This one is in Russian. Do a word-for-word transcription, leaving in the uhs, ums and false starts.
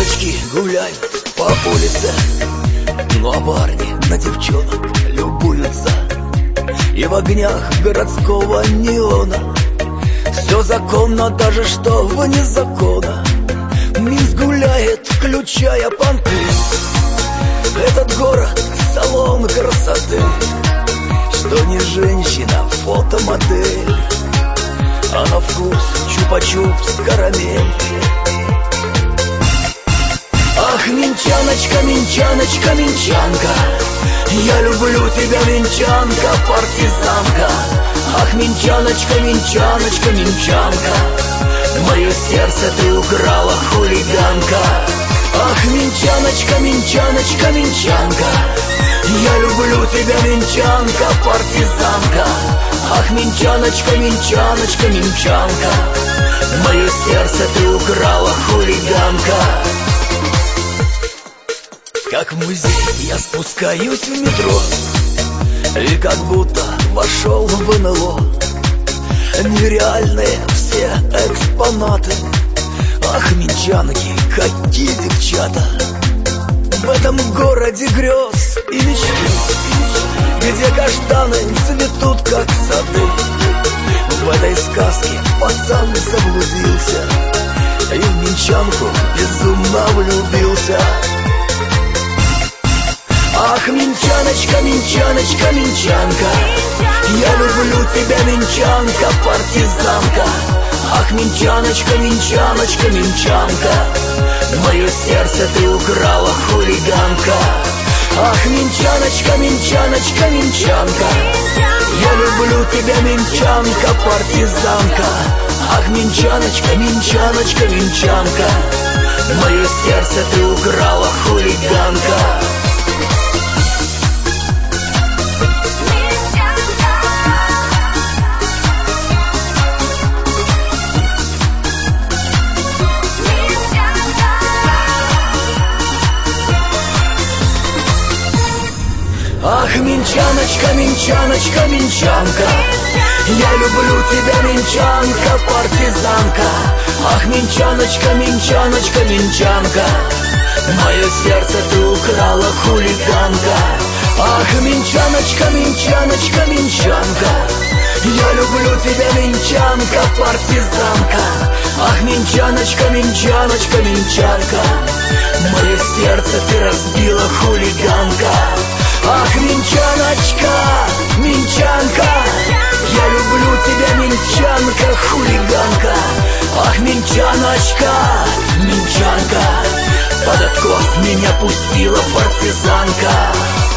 Минчаночки гуляют по улице, ну а парни на девчонок любуются. И в огнях городского неона все законно, даже что вне закона. Минск гуляет, включая понты. Этот город — салон красоты, что не женщина, фотомодель, а на вкус чупа-чупс карамель. Ах, Минчаночка, Минчаночка, Минчанка, я люблю тебя, Минчанка, партизанка. Ах, Минчаночка, Минчаночка, Минчанка, мое сердце ты украла, хулиганка. Ах, Минчаночка, Минчаночка, Минчанка, я люблю тебя, Минчанка, партизанка. Ах, Минчаночка, Минчаночка, Минчанка, мое сердце ты украла, хулиганка. Как в музей я спускаюсь в метро, и как будто вошел в эн эл о. Нереальные все экспонаты. Ах, минчанки, какие девчата! В этом городе грез и мечты, где каштаны цветут, как сады. В этой сказке пацан заблудился и в минчанку безумно влюбился. Ах, Минчаночка, Минчаночка, Минчанка, я люблю тебя, Минчанка, партизанка. Ах, Минчаночка, Минчаночка, Минчанка, мое сердце ты украла, хулиганка. Ах, Минчаночка, Минчаночка, Минчанка, я люблю тебя, Минчанка, партизанка. Ах, Минчаночка, Минчаночка, Минчанка, мое сердце ты украла, хулиганка. Ах, Минчаночка, Минчаночка, Минчанка, я люблю тебя, Минчанка, партизанка. Ах, Минчаночка, Минчаночка, Минчанка, мое сердце ты украла, хулиганка. Ах, Минчаночка, Минчаночка, Минчанка, я люблю тебя, Минчанка, партизанка. Ах, Минчаночка, Минчаночка, Минчанка, мое сердце ты разбила, хулиганка. Ах, Минчаночка, Минчанка, я люблю тебя, Минчанка, хулиганка. Ах, Минчаночка, Минчанка, под откос меня пустила партизанка.